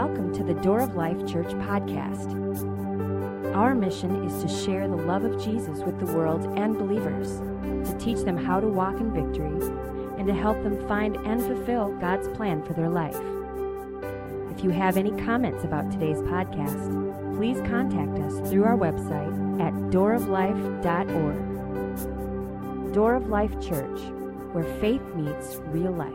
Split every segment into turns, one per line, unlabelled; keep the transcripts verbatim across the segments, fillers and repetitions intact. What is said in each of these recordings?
welcome to the Door of Life Church podcast. Our mission is to share the love of Jesus with the world and believers, to teach them how to walk in victory, and to help them find and fulfill God's plan for their life. If you have any comments about today's podcast, please contact us through our website at door of life dot org. Door of Life Church, where faith meets real life.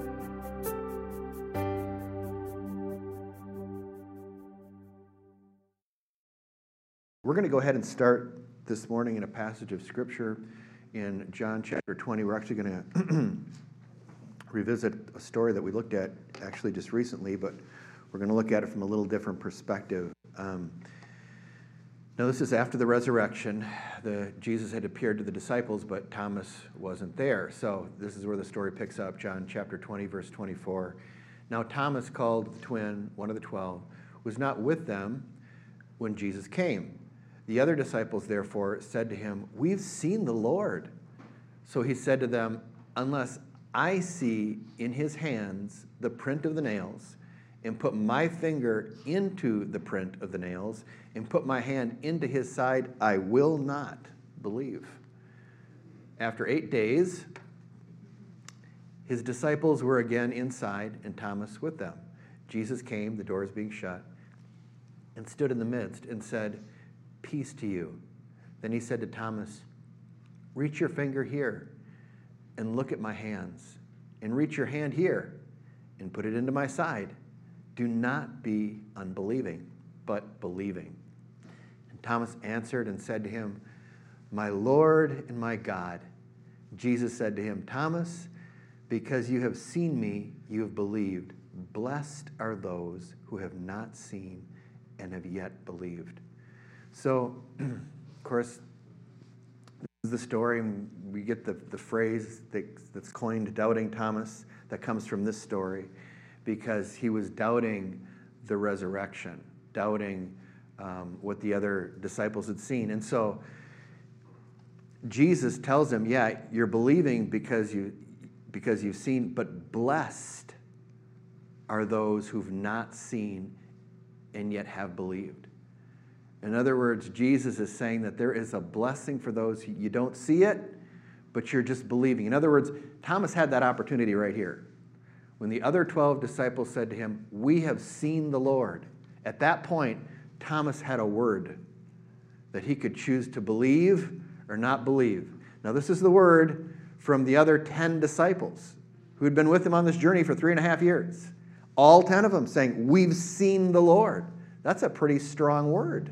We're going to go ahead and start this morning in a passage of Scripture in John chapter twenty. We're actually going to revisit a story that we looked at actually just recently, but we're going to look at it from a little different perspective. Um, now, this is after the resurrection. The, Jesus had appeared to the disciples, but Thomas wasn't there. So this is where the story picks up, John chapter twenty, verse twenty-four. Now Thomas, called the twin, one of the twelve, was not with them when Jesus came. The other disciples, therefore, said to him, "We've seen the Lord." So he said to them, "Unless I see in his hands the print of the nails, and put my finger into the print of the nails, and put my hand into his side, I will not believe." After eight days, his disciples were again inside, and Thomas with them. Jesus came, the doors being shut, and stood in the midst, and said, "Peace to you." Then he said to Thomas, "Reach your finger here and look at my hands, and reach your hand here and put it into my side. Do not be unbelieving, but believing." And Thomas answered and said to him, "My Lord and my God." Jesus said to him, "Thomas, because you have seen me, you have believed. Blessed are those who have not seen and have yet believed." So, of course, this is the story, and we get the, the phrase that, that's coined, doubting Thomas, that comes from this story, because he was doubting the resurrection, doubting um, what the other disciples had seen. And so, Jesus tells him, yeah, you're believing because, you, because you've seen, but blessed are those who've not seen and yet have believed. In other words, Jesus is saying that there is a blessing for those who you don't see it, but you're just believing. In other words, Thomas had that opportunity right here. When the other twelve disciples said to him, "We have seen the Lord," at that point, Thomas had a word that he could choose to believe or not believe. Now, this is the word from the other ten disciples who had been with him on this journey for three and a half years. All ten of them saying, "We've seen the Lord." That's a pretty strong word.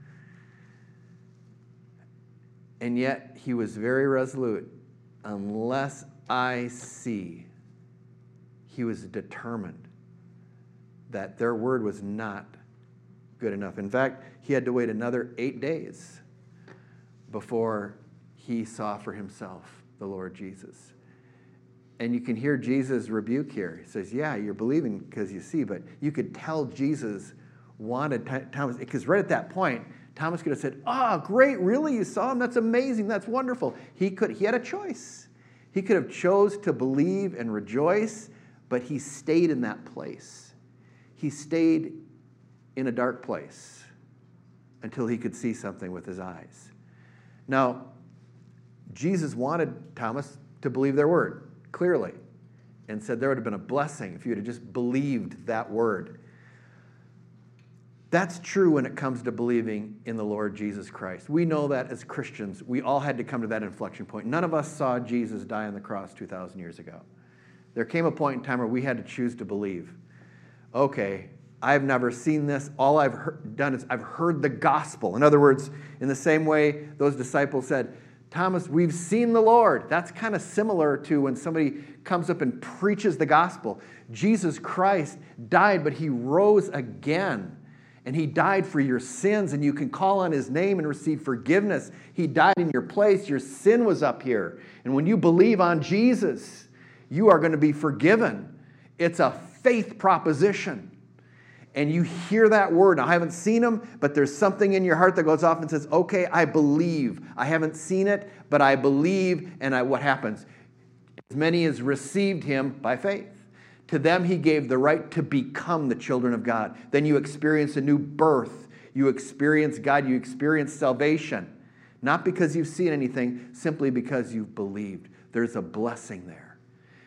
And yet, he was very resolute. Unless I see, he was determined that their word was not good enough. In fact, he had to wait another eight days before he saw for himself the Lord Jesus. And you can hear Jesus' rebuke here. He says, yeah, you're believing because you see, but you could tell Jesus wanted Thomas, because right at that point, Thomas could have said, "Oh, great, really? You saw him? That's amazing. That's wonderful." He could. He had a choice. He could have chose to believe and rejoice, but he stayed in that place. He stayed in a dark place until he could see something with his eyes. Now, Jesus wanted Thomas to believe their word, clearly, and said there would have been a blessing if you had just believed that word. That's true when it comes to believing in the Lord Jesus Christ. We know that as Christians, we all had to come to that inflection point. None of us saw Jesus die on the cross two thousand years ago. There came a point in time where we had to choose to believe. Okay, I've never seen this. All I've heard, done is I've heard the gospel. In other words, in the same way those disciples said, "Thomas, we've seen the Lord." That's kind of similar to when somebody comes up and preaches the gospel. Jesus Christ died, but he rose again. And he died for your sins, and you can call on his name and receive forgiveness. He died in your place. Your sin was up here. And when you believe on Jesus, you are going to be forgiven. It's a faith proposition. And you hear that word. Now, I haven't seen him, but there's something in your heart that goes off and says, okay, I believe. I haven't seen it, but I believe. And I, what happens? As many as received him by faith. To them he gave the right to become the children of God. Then you experience a new birth. You experience God. You experience salvation. Not because you've seen anything, simply because you've believed. There's a blessing there.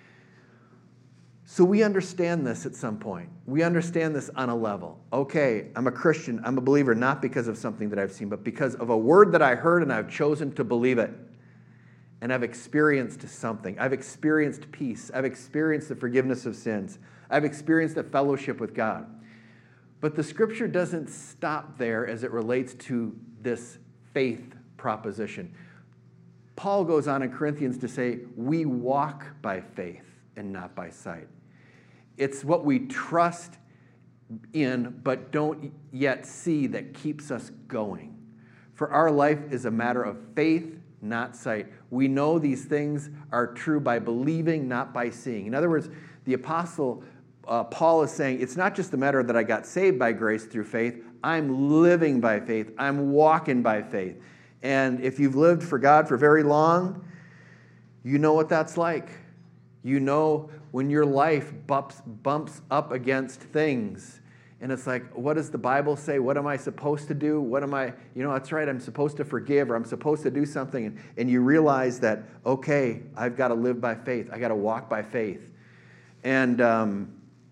So we understand this at some point. We understand this on a level. Okay, I'm a Christian. I'm a believer not because of something that I've seen, but because of a word that I heard and I've chosen to believe it. And I've experienced something. I've experienced peace. I've experienced the forgiveness of sins. I've experienced a fellowship with God. But the Scripture doesn't stop there as it relates to this faith proposition. Paul goes on in Corinthians to say, we walk by faith and not by sight. It's what we trust in but don't yet see that keeps us going. For our life is a matter of faith, not sight. We know these things are true by believing, not by seeing. In other words, the apostle uh, Paul is saying, it's not just a matter that I got saved by grace through faith. I'm living by faith. I'm walking by faith. And if you've lived for God for very long, you know what that's like. You know when your life bumps, bumps up against things. And it's like, what does the Bible say? What am I supposed to do? What am I, you know, that's right, I'm supposed to forgive or I'm supposed to do something. And, and you realize that, okay, I've got to live by faith. I've got to walk by faith. And um,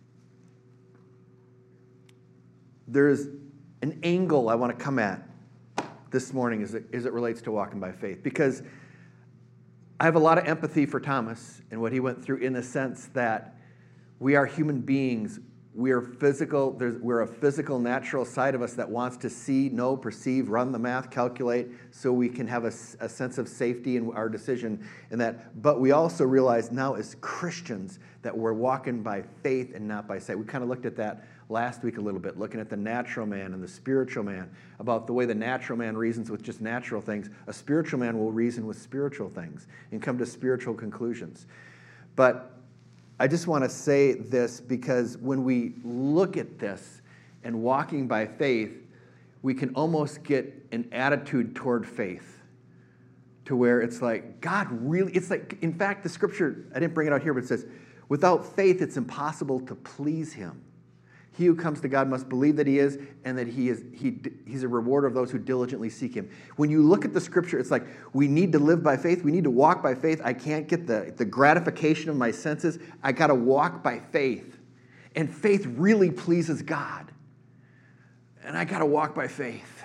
there's an angle I want to come at this morning as it, as it relates to walking by faith. Because I have a lot of empathy for Thomas and what he went through in the sense that we are human beings. We are physical. There's, we're a physical, natural side of us that wants to see, know, perceive, run the math, calculate, so we can have a, a sense of safety in our decision. And that, but we also realize now as Christians that we're walking by faith and not by sight. We kind of looked at that last week a little bit, looking at the natural man and the spiritual man, about the way the natural man reasons with just natural things. A spiritual man will reason with spiritual things and come to spiritual conclusions. But I just want to say this because when we look at this and walking by faith, we can almost get an attitude toward faith to where it's like, God really, it's like, in fact, the scripture, I didn't bring it out here, but it says, without faith, it's impossible to please him. He who comes to God must believe that he is and that he is he he's a rewarder of those who diligently seek him. When you look at the scripture, it's like we need to live by faith. We need to walk by faith. I can't get the, the gratification of my senses. I got to walk by faith. And faith really pleases God. And I got to walk by faith.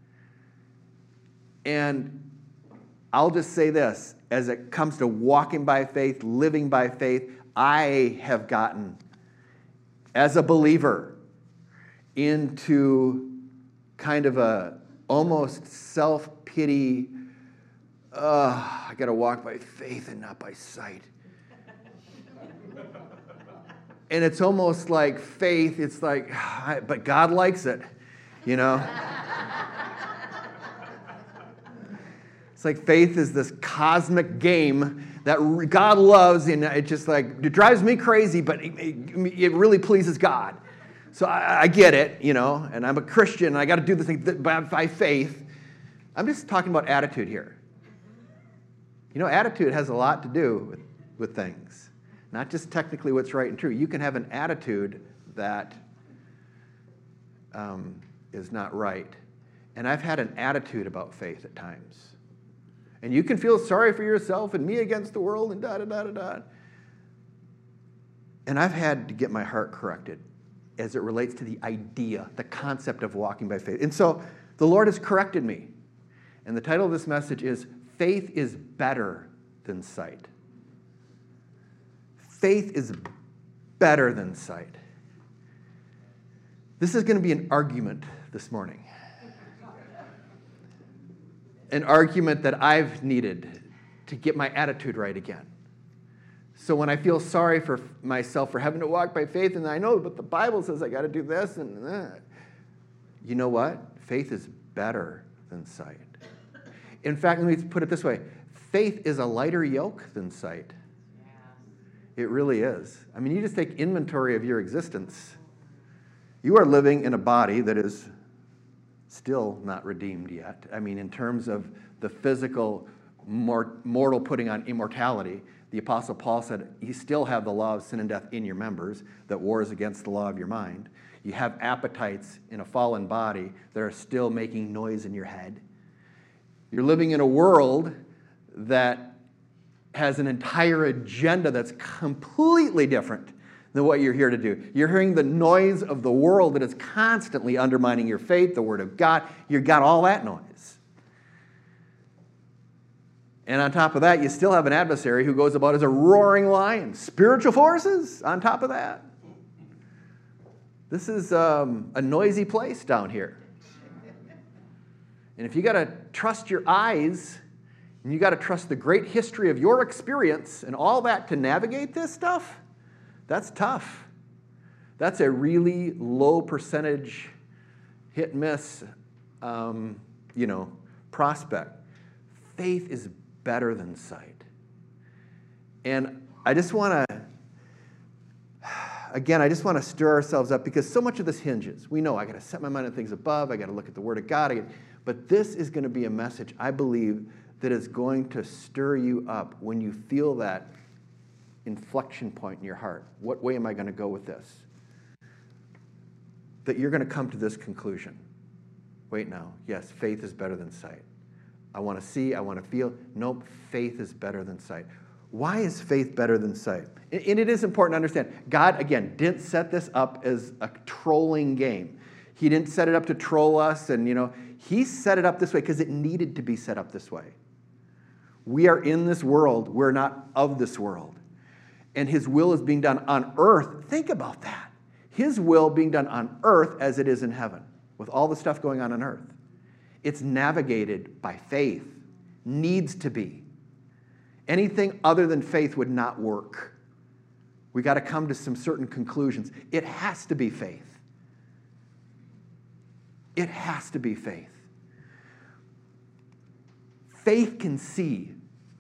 And I'll just say this, as it comes to walking by faith, living by faith, I have gotten, as a believer, into kind of a almost self-pity, uh, I got to walk by faith and not by sight. And it's almost like faith, it's like, but God likes it, you know? It's like faith is this cosmic game that God loves, and it just like, it drives me crazy, but it, it really pleases God. So I, I get it, you know, and I'm a Christian, and I got to do this thing by, by faith. I'm just talking about attitude here. You know, attitude has a lot to do with, with things, not just technically what's right and true. You can have an attitude that um, is not right. And I've had an attitude about faith at times. And you can feel sorry for yourself and me against the world and da-da-da-da-da. And I've had to get my heart corrected as it relates to the idea, the concept of walking by faith. And so the Lord has corrected me. And the title of this message is, Faith is Better Than Sight. Faith is better than sight. This is going to be an argument this morning. An argument that I've needed to get my attitude right again. So when I feel sorry for myself for having to walk by faith, and I know, but the Bible says I got to do this, and that. You know what? Faith is better than sight. In fact, let me put it this way. Faith is a lighter yoke than sight. Yeah. It really is. I mean, you just take inventory of your existence. You are living in a body that is still not redeemed yet. I mean, in terms of the physical mortal putting on immortality. The Apostle Paul said, you still have the law of sin and death in your members that wars against the law of your mind. You have appetites in a fallen body that are still making noise in your head. You're living in a world that has an entire agenda that's completely different than what you're here to do. You're hearing the noise of the world that is constantly undermining your faith, the Word of God. You've got all that noise. And on top of that, you still have an adversary who goes about as a roaring lion. Spiritual forces on top of that. This is um, a noisy place down here. And if you got to trust your eyes, and you got to trust the great history of your experience and all that to navigate this stuff, that's tough. That's a really low percentage hit miss, um, you know, prospect. Faith is better than sight. And I just want to, again, I just want to stir ourselves up because so much of this hinges. We know I got to set my mind on things above. I got to look at the Word of God. I gotta, but this is going to be a message, I believe, that is going to stir you up when you feel that inflection point in your heart. What way am I going to go with this? That you're going to come to this conclusion. Wait now. Yes, faith is better than sight. I want to see, I want to feel. Nope, faith is better than sight. Why is faith better than sight? And it is important to understand, God, again, didn't set this up as a trolling game. He didn't set it up to troll us, and, you know, he set it up this way because it needed to be set up this way. We are in this world. We're not of this world. And his will is being done on earth. Think about that. His will being done on earth as it is in heaven, with all the stuff going on on earth. It's navigated by faith. Needs to be. Anything other than faith would not work. We got to come to some certain conclusions. It has to be faith. It has to be faith. Faith can see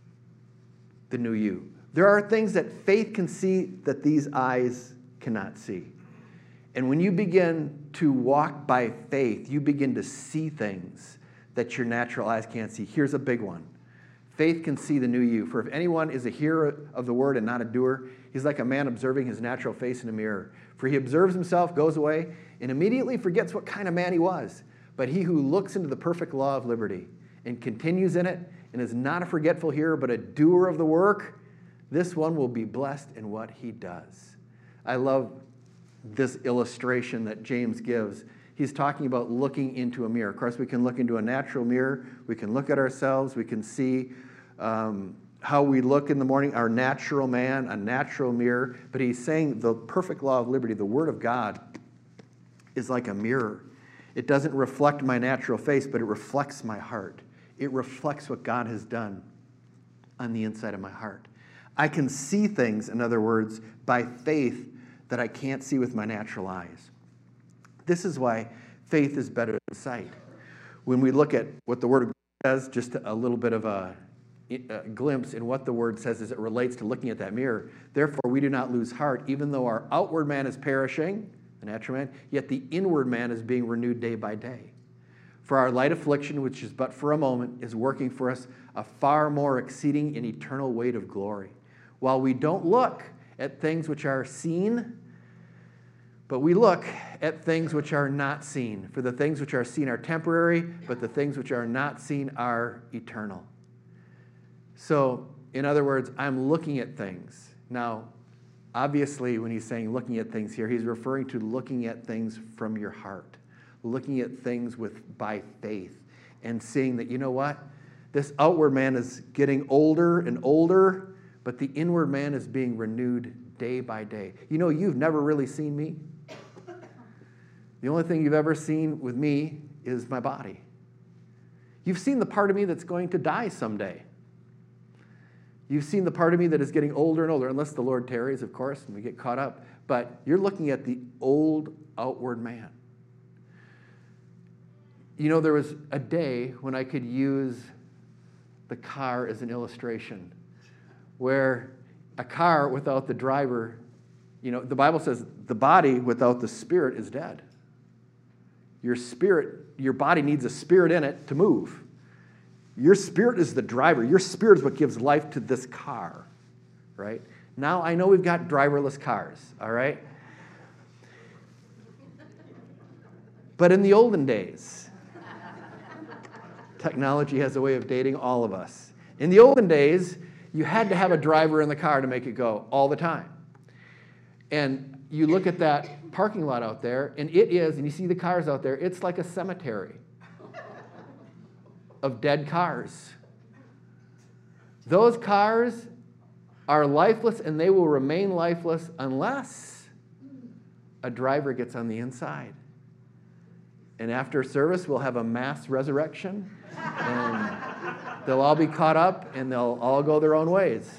the new you. There are things that faith can see that these eyes cannot see. And when you begin to walk by faith, you begin to see things that your natural eyes can't see. Here's a big one. Faith can see the new you. For if anyone is a hearer of the word and not a doer, he's like a man observing his natural face in a mirror. For he observes himself, goes away, and immediately forgets what kind of man he was. But he who looks into the perfect law of liberty and continues in it and is not a forgetful hearer but a doer of the work, this one will be blessed in what he does. I love this illustration that James gives. He's talking about looking into a mirror. Of course, we can look into a natural mirror. We can look at ourselves. We can see um, how we look in the morning, our natural man, a natural mirror. But he's saying the perfect law of liberty, the Word of God, is like a mirror. It doesn't reflect my natural face, but it reflects my heart. It reflects what God has done on the inside of my heart. I can see things, in other words, by faith that I can't see with my natural eyes. This is why faith is better than sight. When we look at what the Word of God says, just a little bit of a, a glimpse in what the Word says as it relates to looking at that mirror. Therefore, we do not lose heart, even though our outward man is perishing, the natural man, yet the inward man is being renewed day by day. For our light affliction, which is but for a moment, is working for us a far more exceeding and eternal weight of glory. While we don't look at things which are seen, but we look at things which are not seen. For the things which are seen are temporary, but the things which are not seen are eternal. So, in other words, I'm looking at things. Now, obviously, when he's saying looking at things here, he's referring to looking at things from your heart, looking at things with by faith, and seeing that, you know what? This outward man is getting older and older, but the inward man is being renewed day by day. You know, you've never really seen me. The only thing you've ever seen with me is my body. You've seen the part of me that's going to die someday. You've seen the part of me that is getting older and older, unless the Lord tarries, of course, and we get caught up. But you're looking at the old outward man. You know, there was a day when I could use the car as an illustration, where a car without the driver, you know, the Bible says the body without the spirit is dead. Your spirit, your body needs a spirit in it to move. Your spirit is the driver. Your spirit is what gives life to this car, right? Now, I know we've got driverless cars, all right? But in the olden days, technology has a way of dating all of us. In the olden days, you had to have a driver in the car to make it go all the time. And you look at that parking lot out there, and it is, and you see the cars out there, it's like a cemetery of dead cars. Those cars are lifeless, and they will remain lifeless unless a driver gets on the inside. And after service, we'll have a mass resurrection, and they'll all be caught up, and they'll all go their own ways.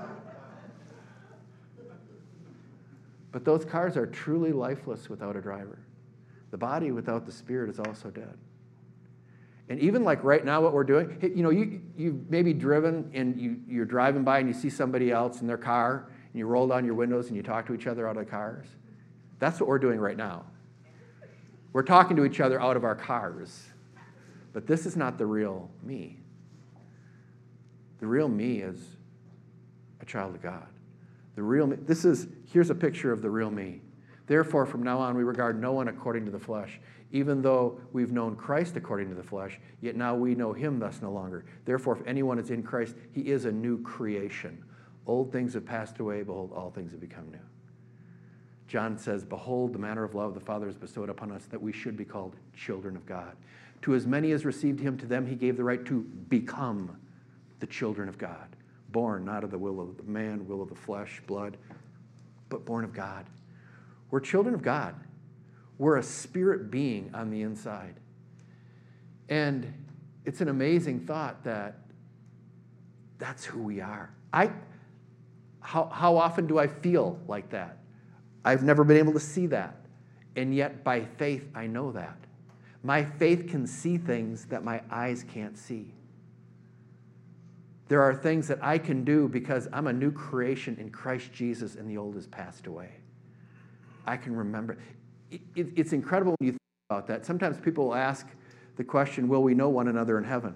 But those cars are truly lifeless without a driver. The body without the spirit is also dead. And even like right now, what we're doing, you know, you, you've maybe driven and you, you're driving by and you see somebody else in their car, and you roll down your windows and you talk to each other out of the cars. That's what we're doing right now. We're talking to each other out of our cars. But this is not the real me. The real me is a child of God. The real me, this is, here's a picture of the real me. Therefore, from now on, we regard no one according to the flesh. Even though we've known Christ according to the flesh, yet now we know him thus no longer. Therefore, if anyone is in Christ, he is a new creation. Old things have passed away, behold, all things have become new. John says, behold, the manner of love the Father has bestowed upon us, that we should be called children of God. To as many as received him, to them he gave the right to become the children of God. Born not of the will of the man, will of the flesh, blood, but born of God. We're children of God. We're a spirit being on the inside. And it's an amazing thought that that's who we are. I, how, how often do I feel like that? I've never been able to see that. And yet by faith, I know that. My faith can see things that my eyes can't see. There are things that I can do because I'm a new creation in Christ Jesus and the old has passed away. I can remember. It, it, it's incredible when you think about that. Sometimes people will ask the question, will we know one another in heaven?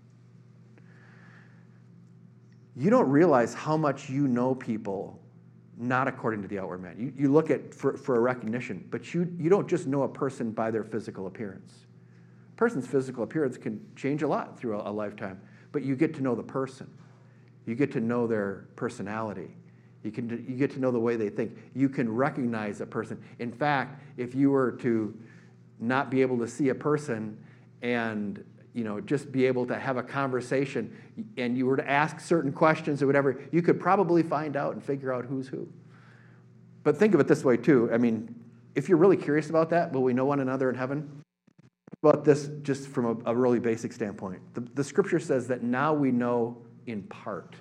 You don't realize how much you know people not according to the outward man. You, you look at for, for a recognition, but you, you don't just know a person by their physical appearance. A person's physical appearance can change a lot through a, a lifetime, but you get to know the person. You get to know their personality. You can you get to know the way they think. You can recognize a person. In fact, if you were to not be able to see a person and you know just be able to have a conversation, and you were to ask certain questions or whatever, you could probably find out and figure out who's who. But think of it this way too. I mean, if you're really curious about that, will we know one another in heaven? Think about this just from a, a really basic standpoint. The, the scripture says that now we know in part.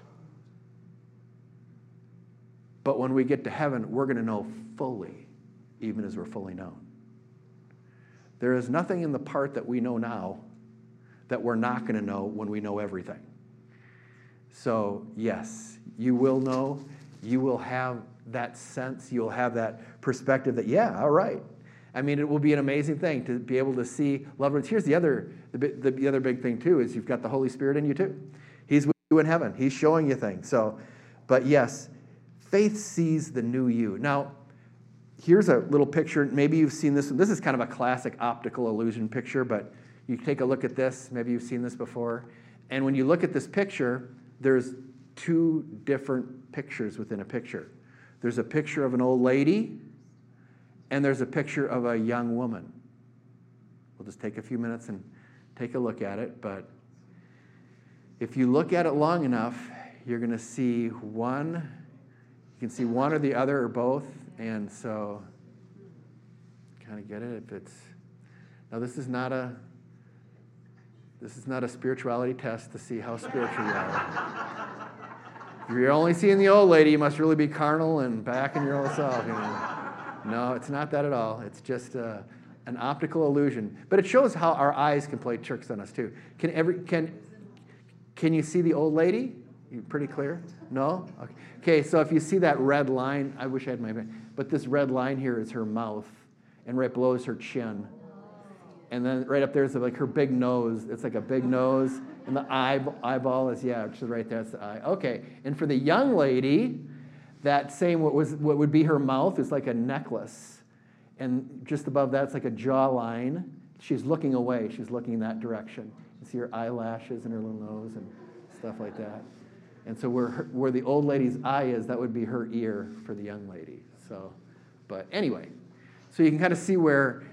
But when we get to heaven, we're going to know fully, even as we're fully known. There is nothing in the part that we know now that we're not going to know when we know everything. So, yes, you will know. You will have that sense. You'll have that perspective that, yeah, all right. I mean, it will be an amazing thing to be able to see loved ones. Here's the other, the, the, the other big thing, too, is you've got the Holy Spirit in you, too. He's with you in heaven. He's showing you things. So, but yes, faith sees the new you. Now, here's a little picture. Maybe you've seen this. This is kind of a classic optical illusion picture, but you take a look at this. Maybe you've seen this before. And when you look at this picture, there's two different pictures within a picture. There's a picture of an old lady, and there's a picture of a young woman. We'll just take a few minutes and take a look at it. But if you look at it long enough, you're going to see one. You can see one or the other or both. And so, kind of get it. If it's now, this is not a this is not a spirituality test to see how spiritual you are. If you're only seeing the old lady, you must really be carnal and back in your old self. You know? No, it's not that at all. It's just uh, an optical illusion. But it shows how our eyes can play tricks on us too. Can every can can you see the old lady? You pretty clear? No? Okay. Okay, so if you see that red line, I wish I had my, but this red line here is her mouth, and right below is her chin. And then right up there is like her big nose. It's like a big nose,
And the eye, eyeball is, yeah, which is right there. That's the eye. Okay. And for the young lady, that same, what was what would be her mouth is like a necklace. And just above that, it's like a jawline. She's looking away. She's looking in that direction. You see her eyelashes and her little nose and stuff like that. And so where, her, where the old lady's eye is, that would be her ear for the young lady. So, but anyway, so you can kind of see where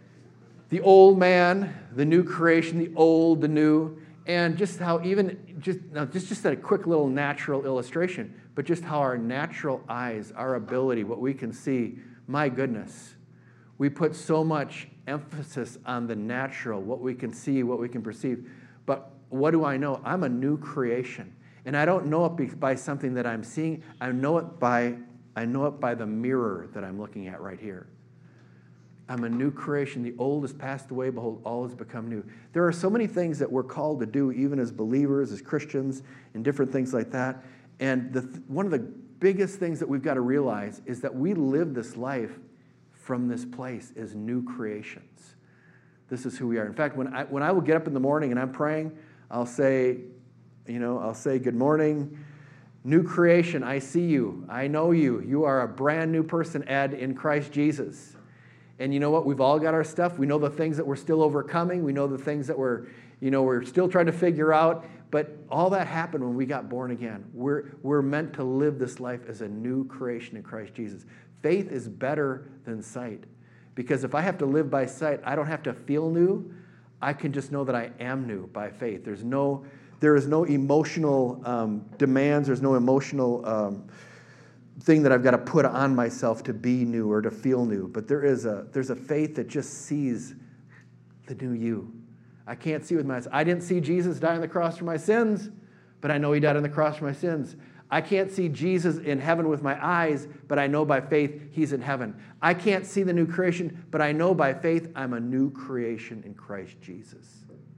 the old man, the new creation, the old, the new, and just how even, just now just, just a quick little natural illustration, but just how our natural eyes, our ability, what we can see, my goodness, we put so much emphasis on the natural, what we can see, what we can perceive. But what do I know? I'm a new creation. And I don't know it by something that I'm seeing. I know it by, I know it by the mirror that I'm looking at right here. I'm a new creation. The old has passed away. Behold, all has become new. There are so many things that we're called to do, even as believers, as Christians, and different things like that. And the, one of the biggest things that we've got to realize is that we live this life from this place as new creations. This is who we are. In fact, when I, when I will get up in the morning and I'm praying, I'll say, you know, I'll say, good morning, new creation, I see you, I know you. You are a brand new person, Ed, in Christ Jesus. And you know what? We've all got our stuff. We know the things that we're still overcoming. We know the things that we're, you know, we're still trying to figure out. But all that happened when we got born again. We're, we're meant to live this life as a new creation in Christ Jesus. Faith is better than sight. Because if I have to live by sight, I don't have to feel new. I can just know that I am new by faith. There's no, there is no emotional um, demands. There's no emotional um, thing that I've got to put on myself to be new or to feel new. But there is a, there's a faith that just sees the new you. I can't see with my eyes. I didn't see Jesus die on the cross for my sins, but I know he died on the cross for my sins. I can't see Jesus in heaven with my eyes, but I know by faith he's in heaven. I can't see the new creation, but I know by faith I'm a new creation in Christ Jesus.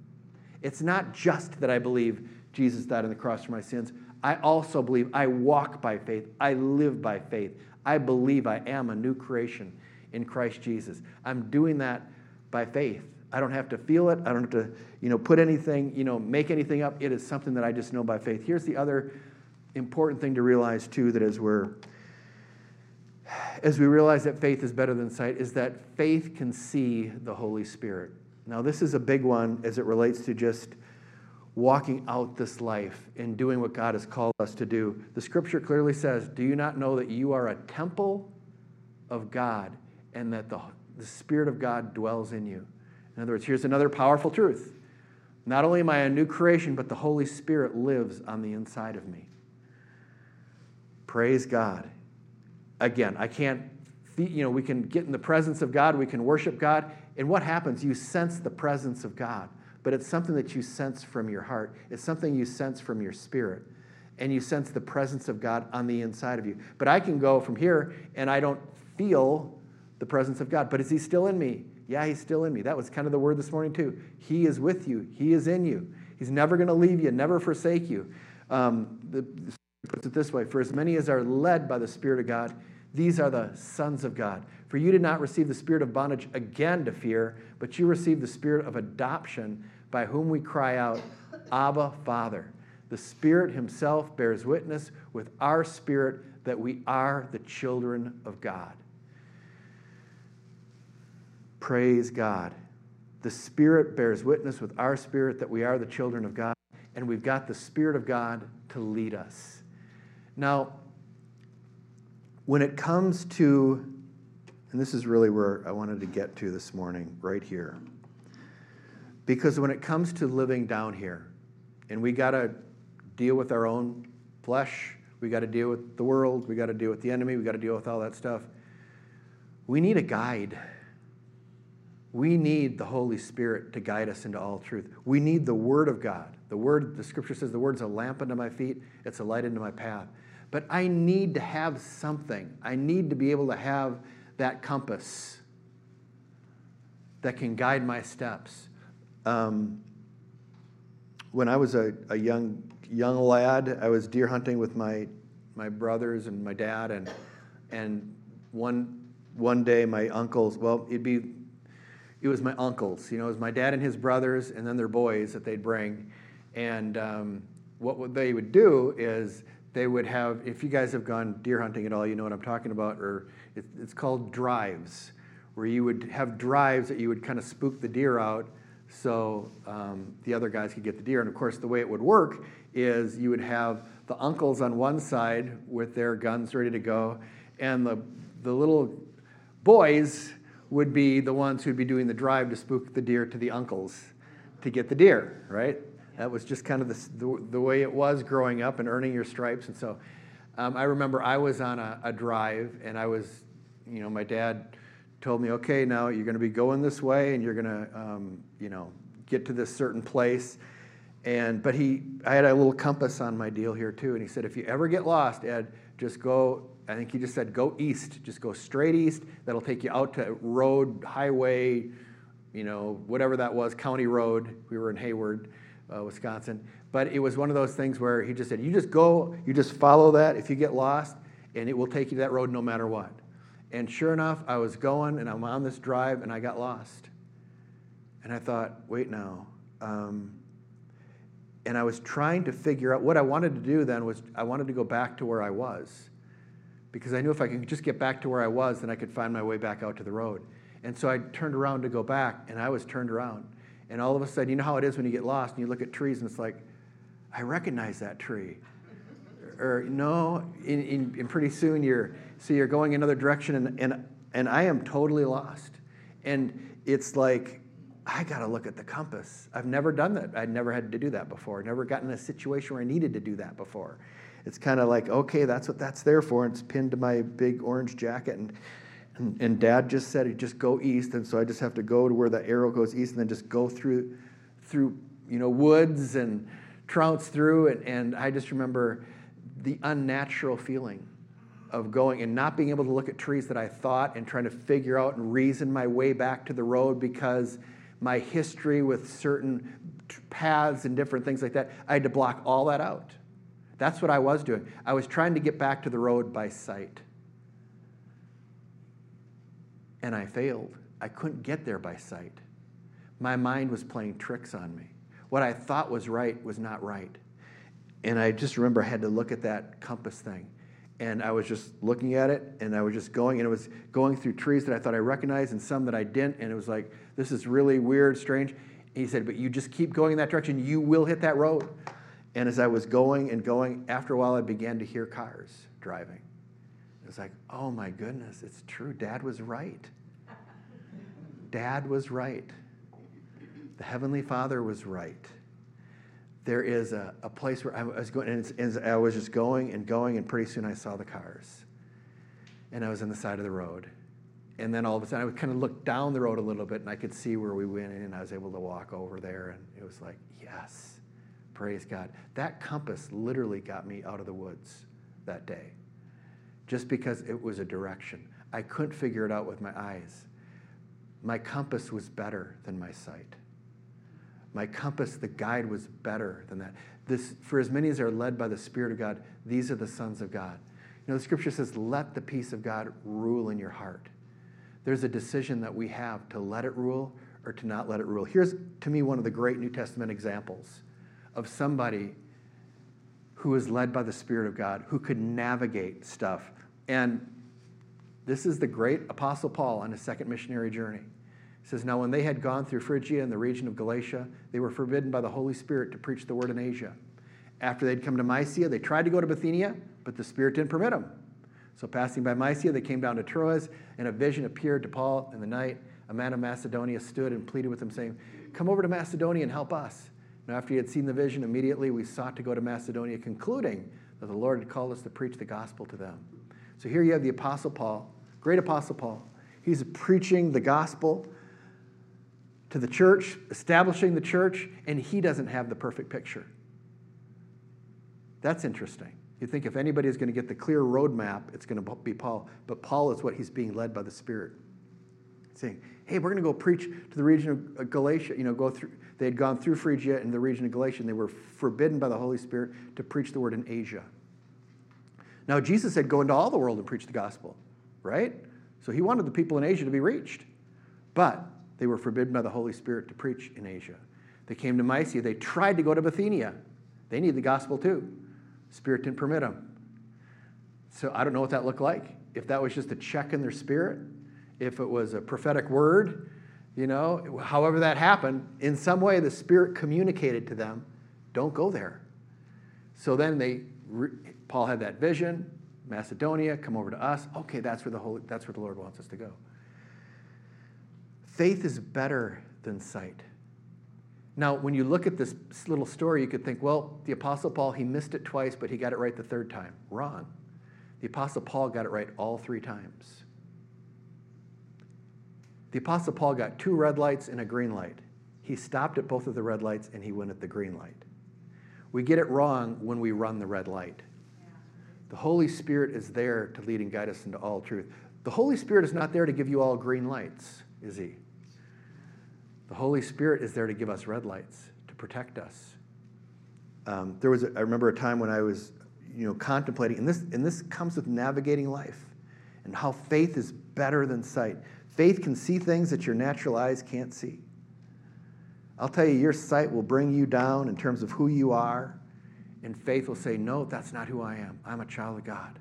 It's not just that I believe Jesus died on the cross for my sins. I also believe I walk by faith. I live by faith. I believe I am a new creation in Christ Jesus. I'm doing that by faith. I don't have to feel it. I don't have to, you know, put anything, you know, make anything up. It is something that I just know by faith. Here's the other important thing to realize too, that as we're as we realize that faith is better than sight, is that faith can see the Holy Spirit. Now this is a big one as it relates to just walking out this life and doing what God has called us to do. The scripture clearly says, do you not know that you are a temple of God and that the, the Spirit of God dwells in you? In other words, here's another powerful truth. Not only am I a new creation, but the Holy Spirit lives on the inside of me. Praise God. Again, I can't, you know, we can get in the presence of God, we can worship God, and what happens? You sense the presence of God, but it's something that you sense from your heart. It's something you sense from your spirit, and you sense the presence of God on the inside of you. But I can go from here, and I don't feel the presence of God, but is he still in me? Yeah, he's still in me. That was kind of the word this morning too. He is with you. He is in you. He's never going to leave you, never forsake you. Um, the, puts it this way, for as many as are led by the Spirit of God, these are the sons of God. For you did not receive the spirit of bondage again to fear, but you received the spirit of adoption, by whom we cry out, Abba, Father. The Spirit himself bears witness with our spirit that we are the children of God. Praise God. The Spirit bears witness with our spirit that we are the children of God, and we've got the Spirit of God to lead us. Now, when it comes to, and this is really where I wanted to get to this morning, right here. Because when it comes to living down here, and we got to deal with our own flesh, we got to deal with the world, we got to deal with the enemy, we got to deal with all that stuff, we need a guide. We need the Holy Spirit to guide us into all truth. We need the Word of God. The Word, the Scripture says, the Word's a lamp unto my feet, it's a light unto my path. But I need to have something. I need to be able to have that compass that can guide my steps. Um, when I was a, a young young lad, I was deer hunting with my my brothers and my dad, and and one one day my uncles, well, it'd be it was my uncles, you know, it was my dad and his brothers, and then their boys that they'd bring.
And um, what they would do is they would have, if you guys have gone deer hunting at all, you know what I'm talking about, or it, it's called drives, where you would have drives that you would kind of spook the deer out so um, the other guys could get the deer. And of course, the way it would work is you would have the uncles on one side with their guns ready to go, and the, the little boys would be the ones who'd be doing the drive to spook the deer to the uncles to get the deer, right? That was just kind of the, the, the way it was growing up and earning your stripes. And so um, I remember I was on a, a drive, and I was, you know, my dad told me, okay, now you're going to be going this way, and you're going to, um, you know, get to this certain place. And but he, I had a little compass on my deal here too, and he said, if you ever get lost, Ed, just go. I think he just said, go east. Just go straight east. That'll take you out to road, highway, you know, whatever that was, county road. We were in Hayward, uh, Wisconsin. But it was one of those things where he just said, you just go, you just follow that. If you get lost, and it will take you to that road no matter what. And sure enough, I was going, and I'm on this drive, and I got lost. And I thought, wait now. Um, and I was trying to figure out, what I wanted to do then was I wanted to go back to where I was. Because I knew if I could just get back to where I was, then I could find my way back out to the road. And so I turned around to go back, and I was turned around. And all of a sudden, you know how it is when you get lost, and you look at trees, and it's like, I recognize that tree. Or no, in, in, in pretty soon you're, so you're going another direction, and, and, and I am totally lost. And it's like, I got to look at the compass. I've never done that. I'd never had to do that before. Never gotten in a situation where I needed to do that before. It's kind of like, okay, that's what that's there for. And it's pinned to my big orange jacket. And, and and Dad just said, just go east. And so I just have to go to where the arrow goes east, and then just go through, through you know, woods and trounce through. And, and I just remember the unnatural feeling of going and not being able to look at trees that I thought, and trying to figure out and reason my way back to the road, because my history with certain paths and different things like that, I had to block all that out. That's what I was doing. I was trying to get back to the road by sight. And I failed. I couldn't get there by sight. My mind was playing tricks on me. What I thought was right was not right. And I just remember I had to look at that compass thing. And I was just looking at it, and I was just going, and it was going through trees that I thought I recognized and some that I didn't, and it was like, this is really weird, strange. And he said, but you just keep going in that direction, you will hit that road. And as I was going and going, after a while I began to hear cars driving. It was like, oh my goodness, it's true, Dad was right. Dad was right. The Heavenly Father was right. There is a, a place where I was going, and, and I was just going and going, and pretty soon I saw the cars. And I was on the side of the road. And then all of a sudden, I would kind of look down the road a little bit, and I could see where we went, and I was able to walk over there, and it was like, yes, praise God. That compass literally got me out of the woods that day, just because it was a direction. I couldn't figure it out with my eyes. My compass was better than my sight. My compass, the guide, was better than that. This, for as many as are led by the Spirit of God, these are the sons of God. You know, the scripture says, let the peace of God rule in your heart. There's a decision that we have to let it rule or to not let it rule. Here's, to me, one of the great New Testament examples of somebody who is led by the Spirit of God, who could navigate stuff. And this is the great Apostle Paul on his second missionary journey. It says, now when they had gone through Phrygia and the region of Galatia, they were forbidden by the Holy Spirit to preach the word in Asia. After they'd come to Mysia, they tried to go to Bithynia, but the Spirit didn't permit them. So passing by Mysia, they came down to Troas, and a vision appeared to Paul in the night. A man of Macedonia stood and pleaded with him, saying, come over to Macedonia and help us. Now after he had seen the vision, immediately we sought to go to Macedonia, concluding that the Lord had called us to preach the gospel to them. So here you have the Apostle Paul, great Apostle Paul. He's preaching the gospel to the church, establishing the church, and he doesn't have the perfect picture. That's interesting. You think if anybody is going to get the clear roadmap, it's going to be Paul. But Paul is what he's being led by the Spirit. Saying, hey, we're going to go preach to the region of Galatia. You know, go through. They had gone through Phrygia and the region of Galatia, and they were forbidden by the Holy Spirit to preach the word in Asia. Now, Jesus said, go into all the world and preach the gospel, right? So he wanted the people in Asia to be reached. But they were forbidden by the Holy Spirit to preach in Asia.
They came to Mysia. They tried to go to Bithynia. They needed the gospel too. Spirit didn't permit them. So I don't know what that looked like. If that was just a check in their spirit, if it was a prophetic word, you know, however that happened, in some way the Spirit communicated to them, don't go there. So then they, Paul had that vision, Macedonia, come over to us. Okay, that's where the Holy, that's where the Lord wants us to go. Faith is better than sight. Now, when you look at this little story, you could think, well, the Apostle Paul, he missed it twice, but he got it right the third time. Wrong. The Apostle Paul got it right all three times. The Apostle Paul got two red lights and a green light. He stopped at both of the red lights and he went at the green light. We get it wrong when we run the red light. The Holy Spirit is there to lead and guide us into all truth. The Holy Spirit is not there to give you all green lights, is he? The Holy Spirit is there to give us red lights, to protect us. Um, there was, a, I remember a time when I was, you know, contemplating, and this, and this comes with navigating life, and how faith is better than sight. Faith can see things that your natural eyes can't see. I'll tell you, your sight will bring you down in terms of who you are, and faith will say, no, that's not who I am. I'm a child of God.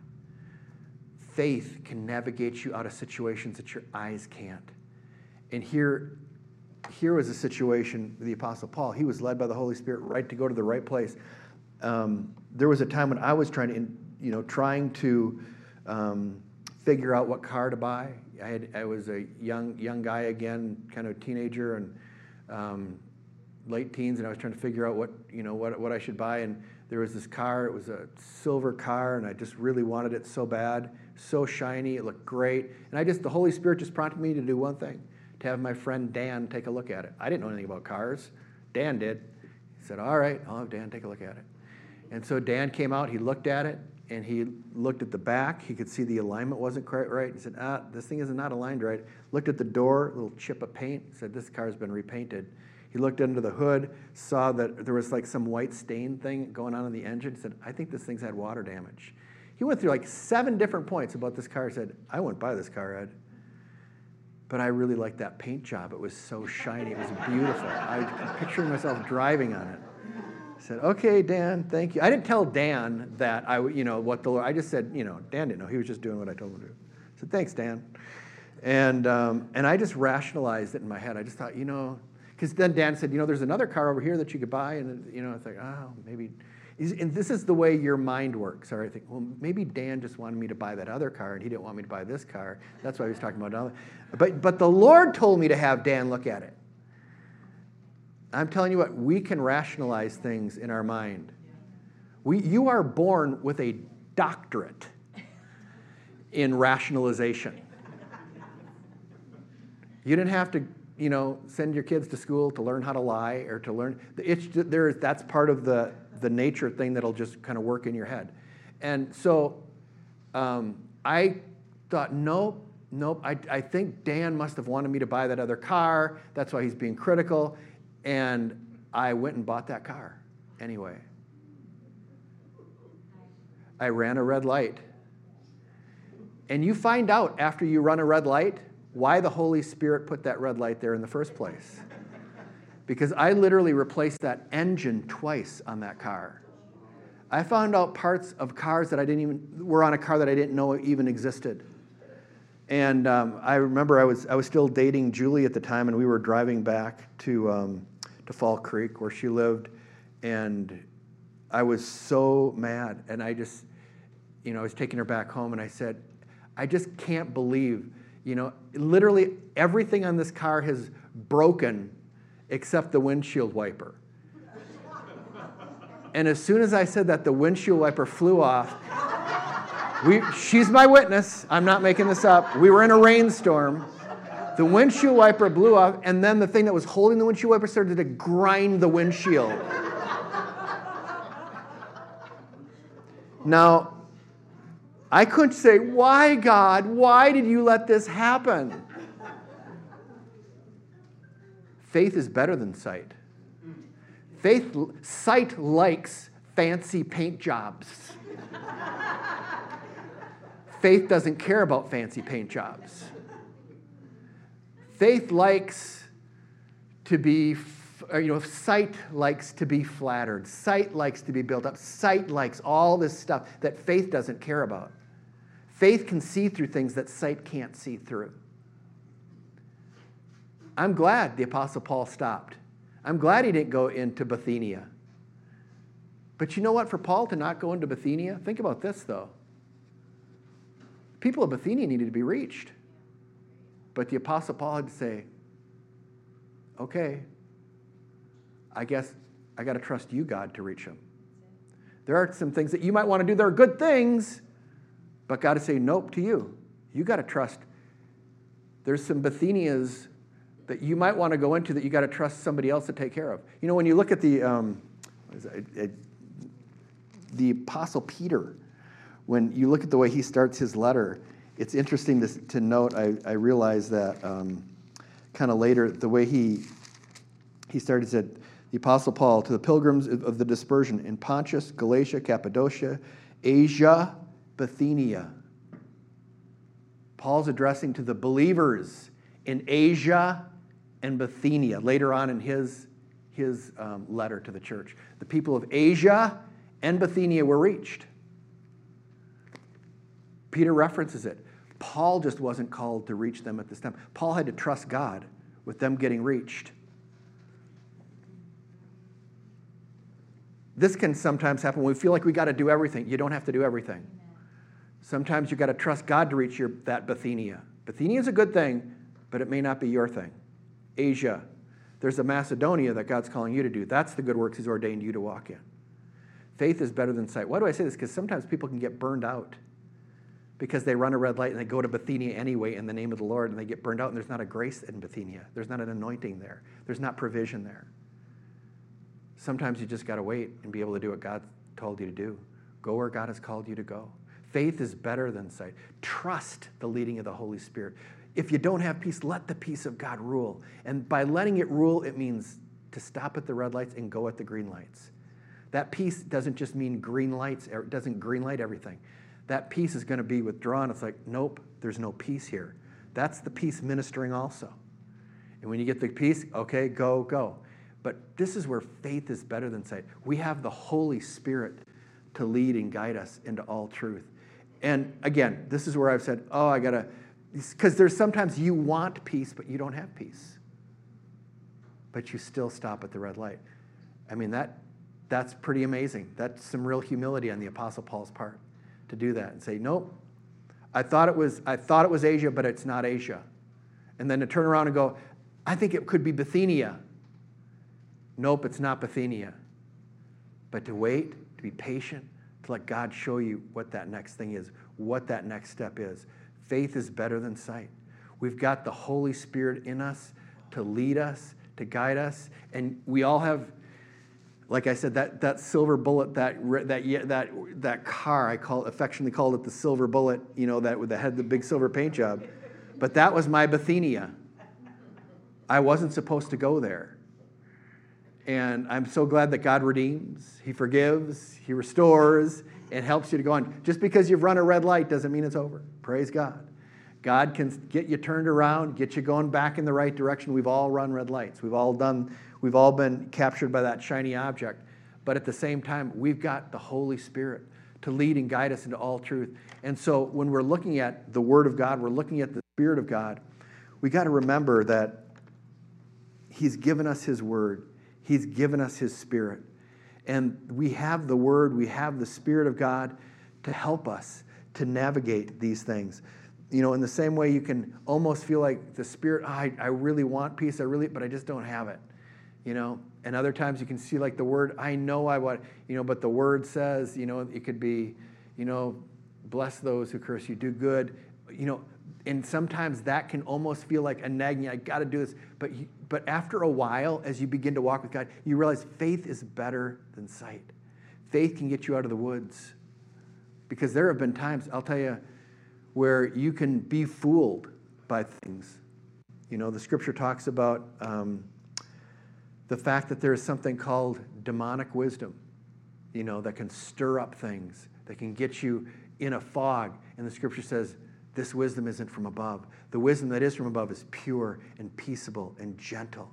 Faith can navigate you out of situations that your eyes can't. And here, here was a situation with the Apostle Paul. He was led by the Holy Spirit right to go to the right place. Um, there was a time when I was trying to, you know, trying to um, figure out what car to buy. I had, I was a young young guy again, kind of teenager and um, late teens, and I was trying to figure out what you know what what I should buy. And there was this car. It was a silver car, and I just really wanted it so bad, so shiny. It looked great, and I just the Holy Spirit just prompted me to do one thing: to have my friend Dan take a look at it. I didn't know anything about cars. Dan did. He said, "All right, I'll have Dan take a look at it." And so Dan came out. He looked at it. And he looked at the back. He could see the alignment wasn't quite right. He said, ah, this thing is not aligned right. Looked at the door, a little chip of paint. Said, this car's been repainted. He looked under the hood, saw that there was like some white stain thing going on in the engine. He said, I think this thing's had water damage. He went through like seven different points about this car. He said, I wouldn't buy this car, Ed. But I really liked that paint job. It was so shiny. It was beautiful. I was picturing myself driving on it. I said, okay, Dan, thank you. I didn't tell Dan that I, you know, what the Lord, I just said, you know, Dan didn't know. He was just doing what I told him to do. I said, thanks, Dan. And um, and I just rationalized it in my head. I just thought, you know, because then Dan said, you know, there's another car over here that you could buy. And, you know, it's like, oh, maybe. And this is the way your mind works. Or I think, well, maybe Dan just wanted me to buy that other car, and he didn't want me to buy this car. That's why he was talking about other. But But the Lord told me to have Dan look at it. I'm telling you what, we can rationalize things in our mind. We, you are born with a doctorate in rationalization. You didn't have to, you know, send your kids to school to learn how to lie or to learn. It's, there, that's part of the, the nature thing that'll just kind of work in your head. And so um, I thought, nope, nope, I, I think Dan must have wanted me to buy that other car. That's why he's being critical. And I went and bought that car anyway. I ran a red light. And you find out after you run a red light why the Holy Spirit put that red light there in the first place. Because I literally replaced that engine twice on that car. I found out parts of cars that I didn't even, were on a car that I didn't know even existed. And um, I remember I was I was still dating Julie at the time, and we were driving back to um, to Fall Creek where she lived, and I was so mad, and I just, you know, I was taking her back home, and I said, I just can't believe, you know, literally everything on this car has broken except the windshield wiper. And as soon as I said that, the windshield wiper flew off. We, she's my witness. I'm not making this up. We were in a rainstorm. The windshield wiper blew off, and then the thing that was holding the windshield wiper started to grind the windshield. Now, I couldn't say, why, God? Why did you let this happen? Faith is better than sight. Faith, sight likes fancy paint jobs. Faith doesn't care about fancy paint jobs. Faith likes to be or, you know, sight likes to be flattered. Sight likes to be built up. Sight likes all this stuff that faith doesn't care about. Faith can see through things that sight can't see through. I'm glad the Apostle Paul stopped. I'm glad he didn't go into Bithynia. But you know what? For Paul to not go into Bithynia, think about this, though. People of Bithynia needed to be reached. But the Apostle Paul had to say, okay, I guess I got to trust you, God, to reach them. There are some things that you might want to do. There are good things, but God is saying nope to you. You got to trust. There's some Bithynias that you might want to go into that you got to trust somebody else to take care of. You know, when you look at the um, what is it, it, the Apostle Peter, when you look at the way he starts his letter, it's interesting to, to note. I, I realize that um, kind of later the way he he started said, the Apostle Paul to the pilgrims of the dispersion in Pontus, Galatia, Cappadocia, Asia, Bithynia. Paul's addressing to the believers in Asia and Bithynia later on in his, his um, letter to the church. The people of Asia and Bithynia were reached. Peter references it. Paul just wasn't called to reach them at this time. Paul had to trust God with them getting reached. This can sometimes happen when we feel like we got to do everything. You don't have to do everything. Sometimes you got to trust God to reach your that Bithynia. Bithynia is a good thing, but it may not be your thing. Asia, there's a Macedonia that God's calling you to do. That's the good works he's ordained you to walk in. Faith is better than sight. Why do I say this? Because sometimes people can get burned out because they run a red light and they go to Bithynia anyway in the name of the Lord, and they get burned out, and there's not a grace in Bithynia. There's not an anointing there. There's not provision there. Sometimes you just got to wait and be able to do what God told you to do. Go where God has called you to go. Faith is better than sight. Trust the leading of the Holy Spirit. If you don't have peace, let the peace of God rule. And by letting it rule, it means to stop at the red lights and go at the green lights. That peace doesn't just mean green lights. It doesn't green light everything. That peace is going to be withdrawn. It's like, nope, there's no peace here. That's the peace ministering also. And when you get the peace, okay, go, go. But this is where faith is better than sight. We have the Holy Spirit to lead and guide us into all truth. And again, this is where I've said, oh, I got to, because there's sometimes you want peace, but you don't have peace. But you still stop at the red light. I mean, that that's pretty amazing. That's some real humility on the Apostle Paul's part to do that and say, nope, I thought it was, I thought it was Asia, but it's not Asia. And then to turn around and go, I think it could be Bithynia. Nope, it's not Bithynia. But to wait, to be patient, to let God show you what that next thing is, what that next step is. Faith is better than sight. We've got the Holy Spirit in us to lead us, to guide us, and we all have, like I said, that, that silver bullet, that that that that car, I call affectionately called it the silver bullet, you know, that with the head, the big silver paint job. But that was my Bithynia. I wasn't supposed to go there. And I'm so glad that God redeems, He forgives, He restores, and helps you to go on. Just because you've run a red light doesn't mean it's over. Praise God. God can get you turned around, get you going back in the right direction. We've all run red lights. We've all done, we've all been captured by that shiny object. But at the same time, we've got the Holy Spirit to lead and guide us into all truth. And so when we're looking at the Word of God, we're looking at the Spirit of God, we got to remember that He's given us His Word. He's given us His Spirit. And we have the Word, we have the Spirit of God to help us to navigate these things. You know, in the same way you can almost feel like the Spirit, oh, I, I really want peace, I really, but I just don't have it. You know, and other times you can see like the Word, I know I want, you know, but the Word says, you know, it could be, you know, bless those who curse you, do good, you know, and sometimes that can almost feel like a nagging, I got to do this. But you, but after a while, as you begin to walk with God, you realize faith is better than sight. Faith can get you out of the woods. Because there have been times, I'll tell you, where you can be fooled by things. You know, the Scripture talks about um, the fact that there is something called demonic wisdom, you know, that can stir up things, that can get you in a fog. And the Scripture says, this wisdom isn't from above. The wisdom that is from above is pure and peaceable and gentle.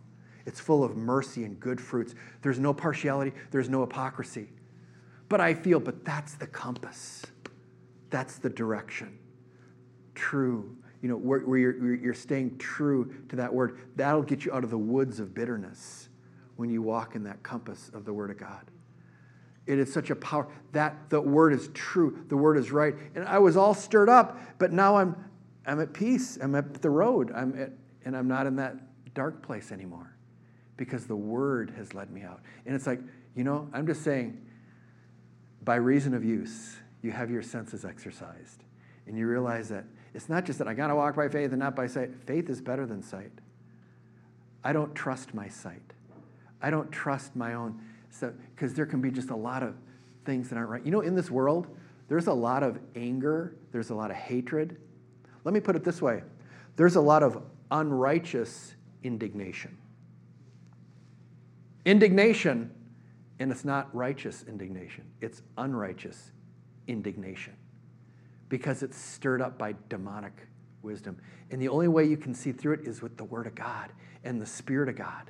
It's full of mercy and good fruits. There's no partiality. There's no hypocrisy. But I feel, but that's the compass. That's the direction. True. You know, where, where you're, you're staying true to that word. That'll get you out of the woods of bitterness when you walk in that compass of the Word of God. It is such a power. That the word is true. The word is right. And I was all stirred up, but now I'm I'm at peace. I'm at the road. I'm at, and I'm not in that dark place anymore because the word has led me out. And it's like, you know, I'm just saying, by reason of use, you have your senses exercised. And you realize that it's not just that I got to walk by faith and not by sight. Faith is better than sight. I don't trust my sight. I don't trust my own. So, because there can be just a lot of things that aren't right. You know, in this world, there's a lot of anger. There's a lot of hatred. Let me put it this way. There's a lot of unrighteous indignation. Indignation, and it's not righteous indignation. It's unrighteous indignation because it's stirred up by demonic wisdom. And the only way you can see through it is with the Word of God and the Spirit of God.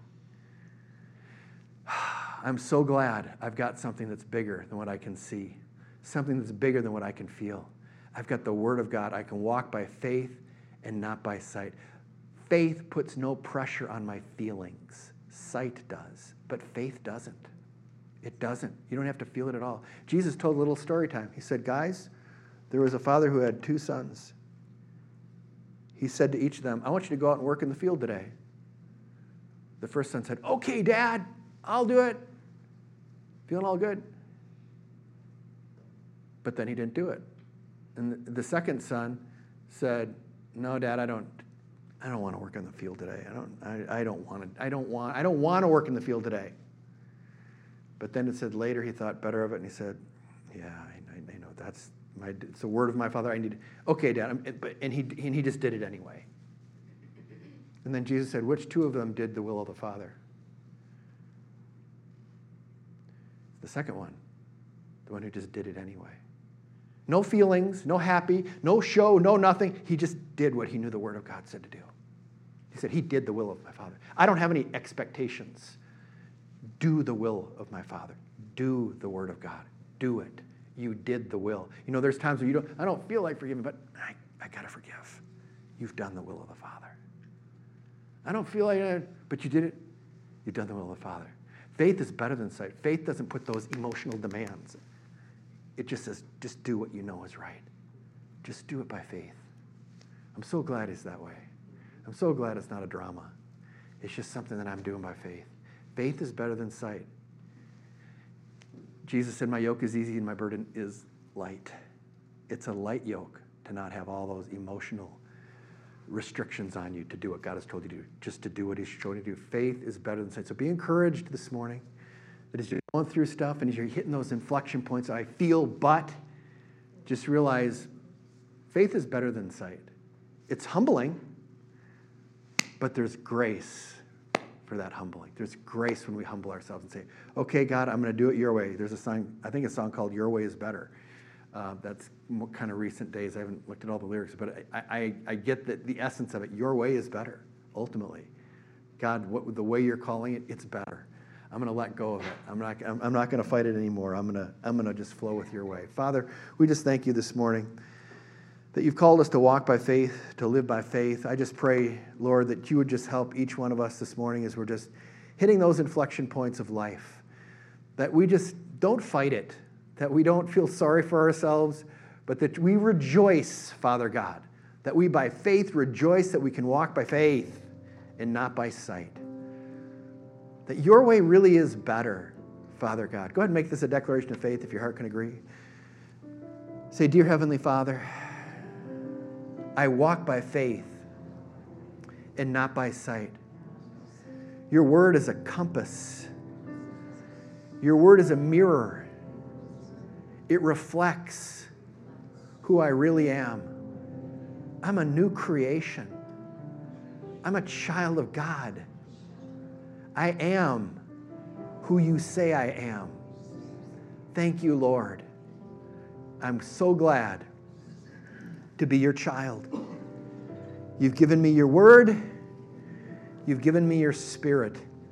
I'm so glad I've got something that's bigger than what I can see, something that's bigger than what I can feel. I've got the Word of God. I can walk by faith and not by sight. Faith puts no pressure on my feelings. Sight does, but faith doesn't. It doesn't. You don't have to feel it at all. Jesus told a little story time. He said, guys, there was a father who had two sons. He said to each of them, I want you to go out and work in the field today. The first son said, okay, Dad, I'll do it. Feeling all good. But then he didn't do it. And the second son said, no, Dad, I don't I don't want to work in the field today. I don't I, I don't want to I don't want I don't want to work in the field today. But then it said later he thought better of it and he said, yeah, I, I know that's my it's the word of my father. I need okay, Dad, I'm, but and he and he just did it anyway. And then Jesus said, which two of them did the will of the Father? The second one, the one who just did it anyway. No feelings, no happy, no show, no nothing. He just did what he knew the Word of God said to do. He said, he did the will of my Father. I don't have any expectations. Do the will of my Father. Do the Word of God. Do it. You did the will. You know, there's times where you don't, I don't feel like forgiving, but I, I got to forgive. You've done the will of the Father. I don't feel like it, but you did it. You've done the will of the Father. Faith is better than sight. Faith doesn't put those emotional demands. It just says, just do what you know is right. Just do it by faith. I'm so glad it's that way. I'm so glad it's not a drama. It's just something that I'm doing by faith. Faith is better than sight. Jesus said, my yoke is easy and my burden is light. It's a light yoke to not have all those emotional restrictions on you to do what God has told you to do, just to do what he's shown you to do. Faith is better than sight. So be encouraged this morning that as you're going through stuff and as you're hitting those inflection points, I feel, but just realize faith is better than sight. It's humbling, but there's grace for that humbling. There's grace when we humble ourselves and say, okay, God, I'm going to do it your way. There's a song, I think a song called Your Way is Better. Uh, that's kind of recent days. I haven't looked at all the lyrics, but I, I, I get the, the essence of it. Your way is better, ultimately. God, what, the way you're calling it, it's better. I'm going to let go of it. I'm not, I'm, I'm not going to fight it anymore. I'm going to, I'm going to just flow with your way. Father, we just thank you this morning that you've called us to walk by faith, to live by faith. I just pray, Lord, that you would just help each one of us this morning as we're just hitting those inflection points of life, that we just don't fight it, that we don't feel sorry for ourselves, but that we rejoice, Father God, that we by faith rejoice that we can walk by faith and not by sight. That your way really is better, Father God. Go ahead and make this a declaration of faith if your heart can agree. Say, dear Heavenly Father, I walk by faith and not by sight. Your word is a compass. Your word is a mirror. It reflects who I really am. I'm a new creation. I'm a child of God. I am who you say I am. Thank you, Lord. I'm so glad to be your child. You've given me your word. You've given me your spirit.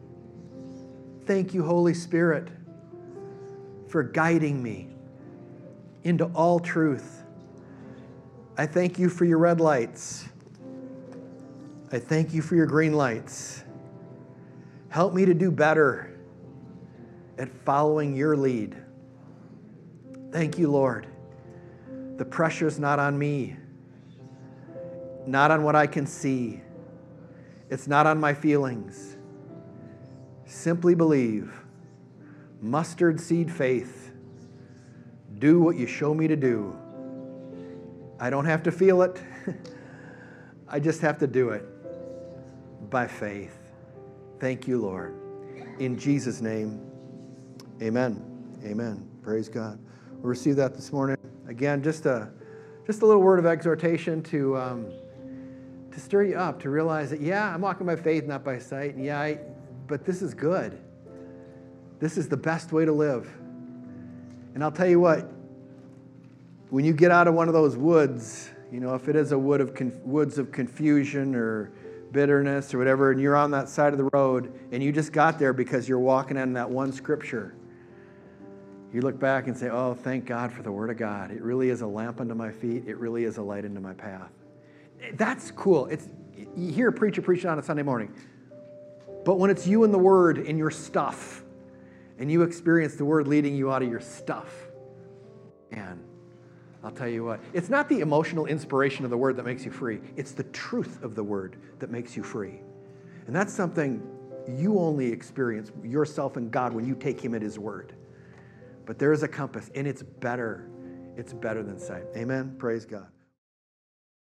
thank you, Holy Spirit, for guiding me into all truth. I thank you for your red lights. I thank you for your green lights. Help me to do better at following your lead. Thank you, Lord. The pressure's not on me, not on what I can see. It's not on my feelings. Simply believe. Mustard seed faith. Do what you show me to do. I don't have to feel it. I just have to do it by faith. Thank you, Lord. In Jesus' name, amen. Amen. Praise God. We'll receive that this morning. Again, just a, just a little word of exhortation to, um, to stir you up, to realize that, yeah, I'm walking by faith, not by sight. And yeah, I, but this is good. This is the best way to live. And I'll tell you what, when you get out of one of those woods, you know, if it is a wood of conf- woods of confusion or bitterness or whatever, and you're on that side of the road, and you just got there because you're walking in that one scripture, you look back and say, oh, thank God for the Word of God. It really is a lamp unto my feet. It really is a light into my path. That's cool. It's, you hear a preacher preaching on a Sunday morning, but when it's you and the Word in your stuff, and you experience the Word leading you out of your stuff, man, I'll tell you what, it's not the emotional inspiration of the Word that makes you free. It's the truth of the Word that makes you free. And that's something you only experience yourself and God when you take Him at His Word. But there is a compass, and it's better. It's better than sight. Amen? Praise God.